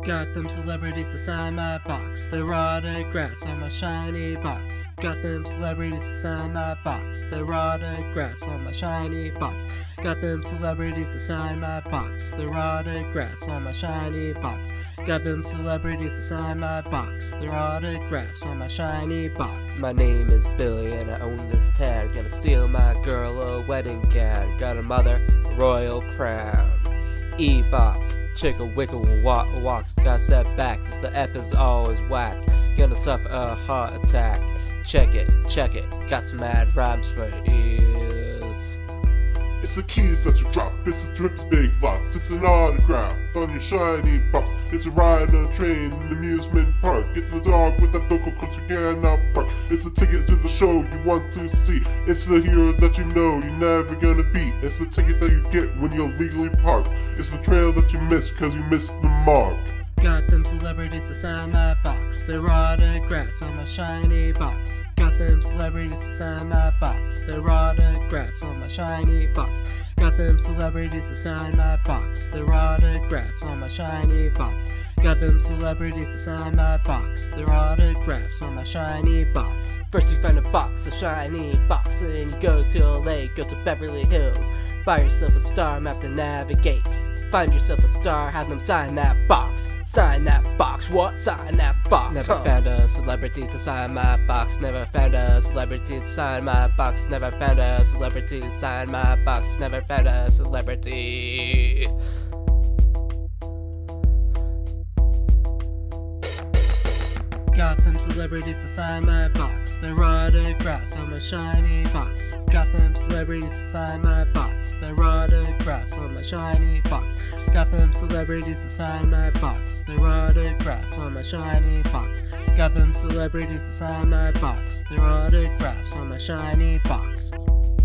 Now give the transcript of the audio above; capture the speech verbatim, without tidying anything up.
Got them celebrities to sign my box, their autographs on my shiny box. Got them celebrities to sign my box, their autographs on my shiny box. Got them celebrities to sign my box, their autographs on my shiny box. Got them celebrities to sign my box, their autographs on my shiny box. My name is Billy and I own this town. Gonna steal my girl a wedding gown. Got a mother, a royal crown. E-box, chicka wicka walk, walks. Gotta step back cause the F is always whack. Gonna suffer a heart attack. Check it, check it, got some mad rhymes for ears. It's the keys that you drop, it's a Drips big box, it's an autograph on your shiny box. It's a ride on a train in an amusement park. It's the dog with that local cause you cannot park. It's the ticket to the show you want to see. It's the hero that you know you're never gonna beat. It's the ticket that you get when you're legally parked. It's the trail that you missed cause you missed the mark. Got them celebrities to sign my box, their autographs on my shiny box. Got them celebrities to sign my box, their autographs on my shiny box. Got them celebrities to sign my box, their autographs on my shiny box. Got them celebrities to sign my box, their autographs on my shiny box. First you find a box, a shiny box, and then you go to L A, go to Beverly Hills. Buy yourself a star map to navigate. Find yourself a star, have them sign that box. Sign that box, what? Sign that box. Never huh. found a celebrity to sign my box. Never found a celebrity to sign my box. Never found a celebrity to sign my box. Never found a celebrity. Got them celebrities to sign my box, their autographs on my shiny box. Got them celebrities to sign my box, their autographs on my shiny box. Got them celebrities to sign my box, their autographs on my shiny box. Got them celebrities to sign my box, their autographs on my shiny box.